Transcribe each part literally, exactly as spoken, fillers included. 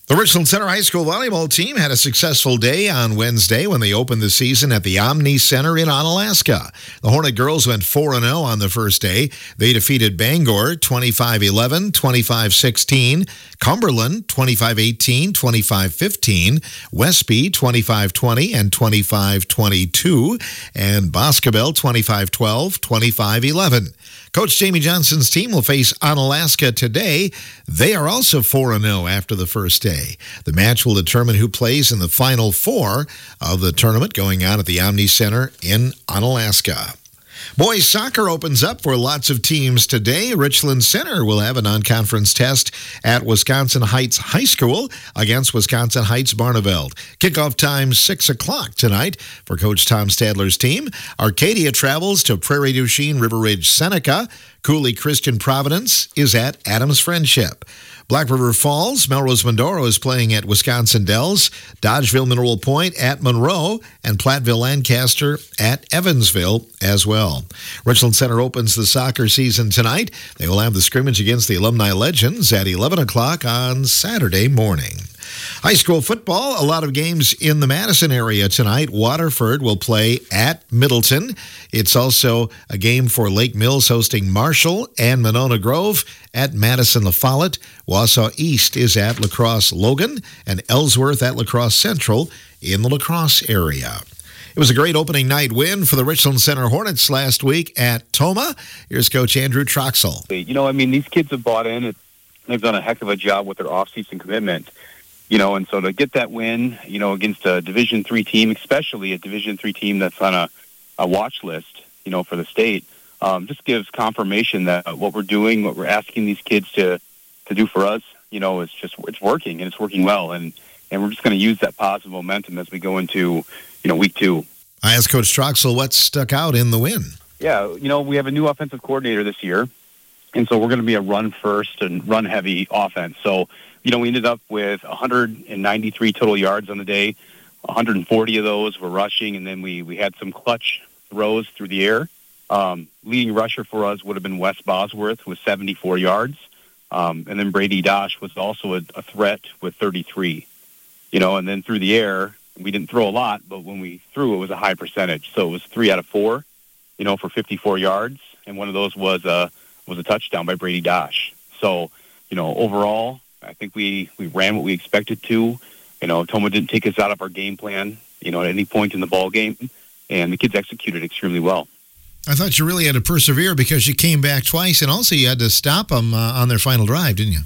The Richland Center High School volleyball team had a successful day on Wednesday when they opened the season at the Omni Center in Onalaska. The Hornet girls went four and oh on the first day. They defeated Bangor twenty-five eleven, twenty-five sixteen, Cumberland twenty-five eighteen, twenty-five fifteen, Westby twenty-five twenty and twenty-five twenty-two, and Boscobel twenty-five twelve, twenty-five eleven. Coach Jamie Johnson's team will face Onalaska today. They are also four and oh after the first day. The match will determine who plays in the final four of the tournament going on at the Omni Center in Onalaska. Boys soccer opens up for lots of teams today. Richland Center will have a non-conference test at Wisconsin Heights High School against Wisconsin Heights Barneveld. Kickoff time six o'clock tonight for Coach Tom Stadler's team. Arcadia travels to Prairie du Chien, River Ridge, Seneca. Cooley Christian Providence is at Adams Friendship. Black River Falls, Melrose Mindoro is playing at Wisconsin Dells, Dodgeville Mineral Point at Monroe, and Platteville Lancaster at Evansville as well. Richland Center opens the soccer season tonight. They will have the scrimmage against the Alumni Legends at eleven o'clock on Saturday morning. High school football, a lot of games in the Madison area tonight. Waterford will play at Middleton. It's also a game for Lake Mills hosting Marshall and Monona Grove at Madison La Follette. Wausau East is at La Crosse Logan and Ellsworth at La Crosse Central in the La Crosse area. It was a great opening night win for the Richland Center Hornets last week at Tomah. Here's Coach Andrew Troxel. You know, I mean, these kids have bought in. They've done a heck of a job with their off-season commitment. You know, and so to get that win, you know, against a Division three team, especially a Division three team that's on a, a watch list, you know, for the state, um, just gives confirmation that what we're doing, what we're asking these kids to, to do for us, you know, it's just, it's working, and it's working well. And, and we're just going to use that positive momentum as we go into, you know, week two. I asked Coach Troxel what stuck out in the win. Yeah, you know, we have a new offensive coordinator this year, and so we're going to be a run-first and run-heavy offense. So, you know, we ended up with one hundred ninety-three total yards on the day. one hundred forty of those were rushing, and then we, we had some clutch throws through the air. Um, leading rusher for us would have been Wes Bosworth with seventy-four yards. Um, and then Brady Dosh was also a, a threat with thirty-three. You know, and then through the air, we didn't throw a lot, but when we threw, it was a high percentage. So it was three out of four, you know, for fifty-four yards. And one of those was a, was a touchdown by Brady Dosh. So, you know, overall, I think we, we ran what we expected to. You know, Tomah didn't take us out of our game plan, you know, at any point in the ball game, and the kids executed extremely well. I thought you really had to persevere because you came back twice, and also you had to stop them uh, on their final drive, didn't you?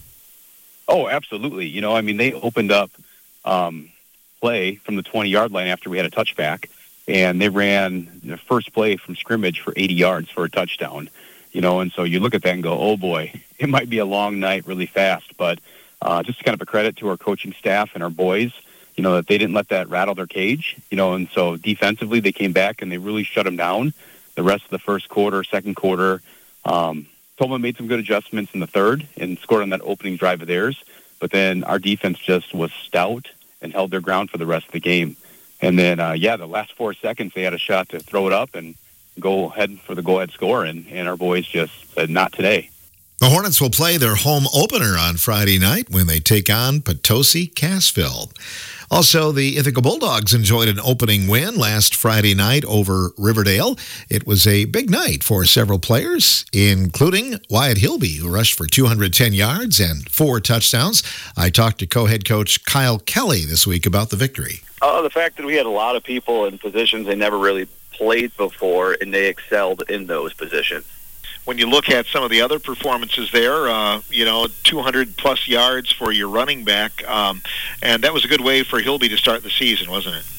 Oh, absolutely. You know, I mean, they opened up um, play from the twenty-yard line after we had a touchback, and they ran the first play from scrimmage for eighty yards for a touchdown. You know, and so you look at that and go, oh, boy, it might be a long night really fast, but Uh, just kind of a credit to our coaching staff and our boys, you know, that they didn't let that rattle their cage, you know, and so defensively they came back and they really shut them down the rest of the first quarter, second quarter. Um, Tomah made some good adjustments in the third and scored on that opening drive of theirs, but then our defense just was stout and held their ground for the rest of the game. And then, uh, yeah, the last four seconds they had a shot to throw it up and go ahead for the go-ahead score, and, and our boys just said, not today. The Hornets will play their home opener on Friday night when they take on Potosi Cassville. Also, the Ithaca Bulldogs enjoyed an opening win last Friday night over Riverdale. It was a big night for several players, including Wyatt Hilby, who rushed for two hundred ten yards and four touchdowns. I talked to co-head coach Kyle Kelly this week about the victory. Oh, the fact that we had a lot of people in positions they never really played before, and they excelled in those positions. When you look at some of the other performances there, uh, you know, two hundred plus yards for your running back, um, and that was a good way for Hilby to start the season, wasn't it?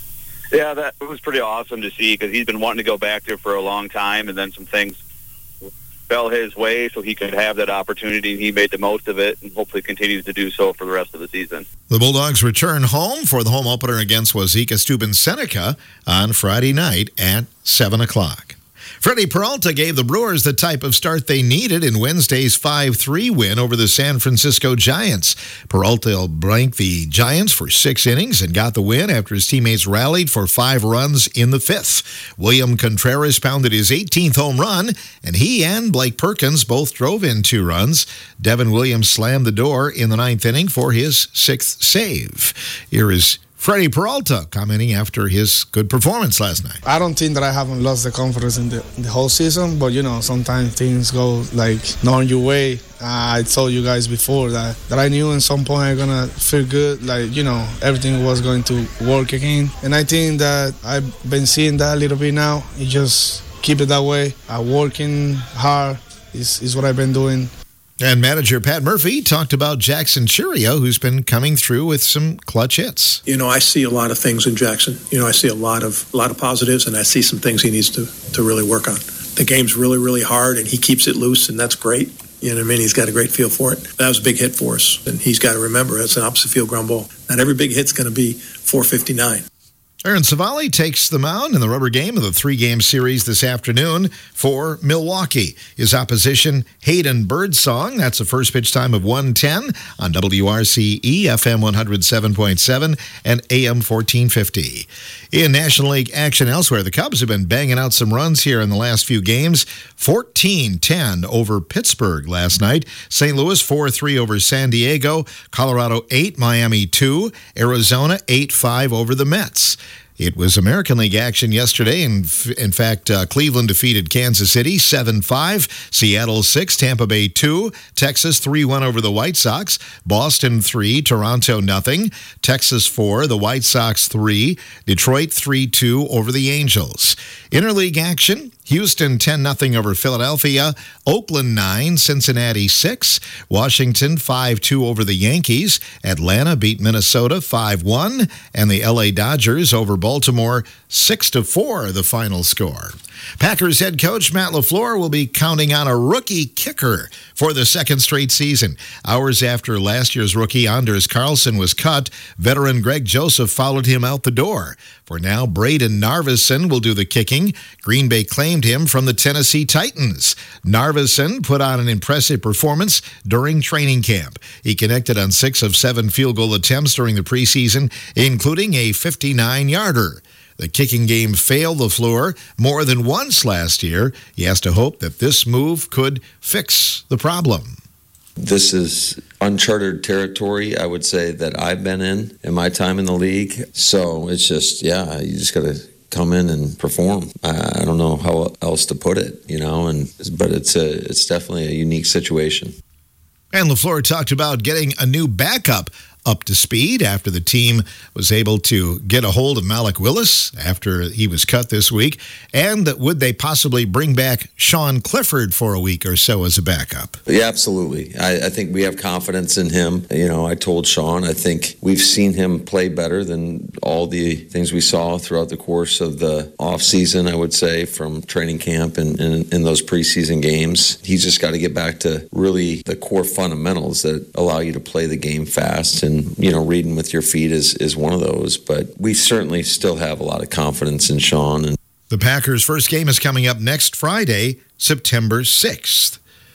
Yeah, that was pretty awesome to see because he's been wanting to go back there for a long time, and then some things fell his way so he could have that opportunity, and he made the most of it and hopefully continues to do so for the rest of the season. The Bulldogs return home for the home opener against Wazeeka Steuben Seneca on Friday night at seven o'clock. Freddie Peralta gave the Brewers the type of start they needed in Wednesday's five three win over the San Francisco Giants. Peralta blanked the Giants for six innings and got the win after his teammates rallied for five runs in the fifth. William Contreras pounded his eighteenth home run, and he and Blake Perkins both drove in two runs. Devin Williams slammed the door in the ninth inning for his sixth save. Here is Freddie Peralta commenting after his good performance last night. I don't think that I haven't lost the confidence in the, in the whole season, but, you know, sometimes things go, like, not your way. Uh, I told you guys before that, that I knew at some point I'm going to feel good, like, you know, everything was going to work again. And I think that I've been seeing that a little bit now. You just keep it that way. Uh, working hard is, is what I've been doing. And manager Pat Murphy talked about Jackson Chourio, who's been coming through with some clutch hits. You know, I see a lot of things in Jackson. You know, I see a lot of a lot of positives, and I see some things he needs to, to really work on. The game's really, really hard, and he keeps it loose, and that's great. You know what I mean? He's got a great feel for it. That was a big hit for us, and he's got to remember it's an opposite field ground ball. Not every big hit's going to be four fifty-nine. Aaron Civale takes the mound in the rubber game of the three-game series this afternoon for Milwaukee. His opposition, Hayden Birdsong. That's a first pitch time of one ten on W R C E, F M one oh seven point seven and A M fourteen fifty. In National League action elsewhere, the Cubs have been banging out some runs here in the last few games. fourteen ten over Pittsburgh last night. Saint Louis four three over San Diego. Colorado eight, Miami two. Arizona eight five over the Mets. It was American League action yesterday. In, in fact, uh, Cleveland defeated Kansas City seven five, Seattle six, Tampa Bay two, Texas three one over the White Sox, Boston three, Toronto nothing, Texas four, the White Sox three, Detroit three two over the Angels. Interleague action, Houston ten nothing over Philadelphia, Oakland nine, Cincinnati six, Washington five two over the Yankees, Atlanta beat Minnesota five one, and the L A Dodgers over Baltimore six to four, the final score. Packers head coach Matt LaFleur will be counting on a rookie kicker for the second straight season. Hours after last year's rookie Anders Carlson was cut, veteran Greg Joseph followed him out the door. For now, Braden Narveson will do the kicking. Green Bay claimed him from the Tennessee Titans. Narveson put on an impressive performance during training camp. He connected on six of seven field goal attempts during the preseason, including a fifty-nine-yarder. The kicking game failed LaFleur more than once last year. He has to hope that this move could fix the problem. This is uncharted territory, I would say, that I've been in in my time in the league. So it's just, yeah, you just got to come in and perform. I, I don't know how else to put it, you know, and but it's a it's definitely a unique situation. And LaFleur talked about getting a new backup up to speed after the team was able to get a hold of Malik Willis after he was cut this week. And would they possibly bring back Sean Clifford for a week or so as a backup? Yeah, absolutely. I, I think we have confidence in him. You know, I told Sean, I think we've seen him play better than all the things we saw throughout the course of the offseason, I would say, from training camp and in those preseason games. He's just got to get back to really the core fundamentals that allow you to play the game fast. And And, you know, reading with your feet is, is one of those. But we certainly still have a lot of confidence in Sean. And the Packers' first game is coming up next Friday, September sixth.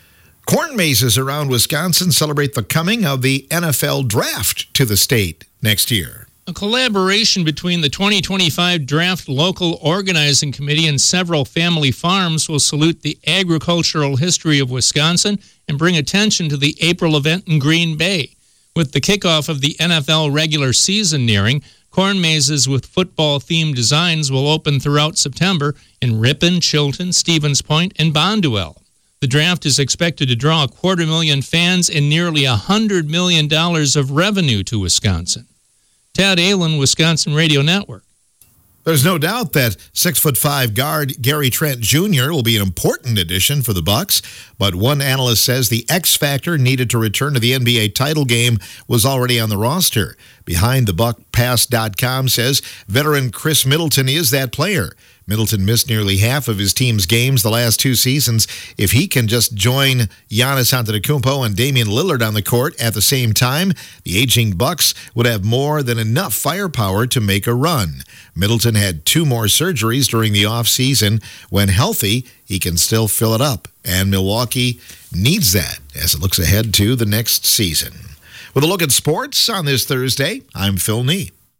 Corn mazes around Wisconsin celebrate the coming of the N F L draft to the state next year. A collaboration between the twenty twenty-five Draft Local Organizing Committee and several family farms will salute the agricultural history of Wisconsin and bring attention to the April event in Green Bay. With the kickoff of the N F L regular season nearing, corn mazes with football-themed designs will open throughout September in Ripon, Chilton, Stevens Point, and Bonduel. The draft is expected to draw a quarter million fans and nearly one hundred million dollars of revenue to Wisconsin. Tad Allen, Wisconsin Radio Network. There's no doubt that six foot five guard Gary Trent Junior will be an important addition for the Bucs, but one analyst says the X factor needed to return to the N B A title game was already on the roster. Behind the Buck pass dot com says veteran Chris Middleton is that player. Middleton missed nearly half of his team's games the last two seasons. If he can just join Giannis Antetokounmpo and Damian Lillard on the court at the same time, the aging Bucks would have more than enough firepower to make a run. Middleton had two more surgeries during the offseason. When healthy, he can still fill it up, and Milwaukee needs that as it looks ahead to the next season. With a look at sports on this Thursday, I'm Phil Nee.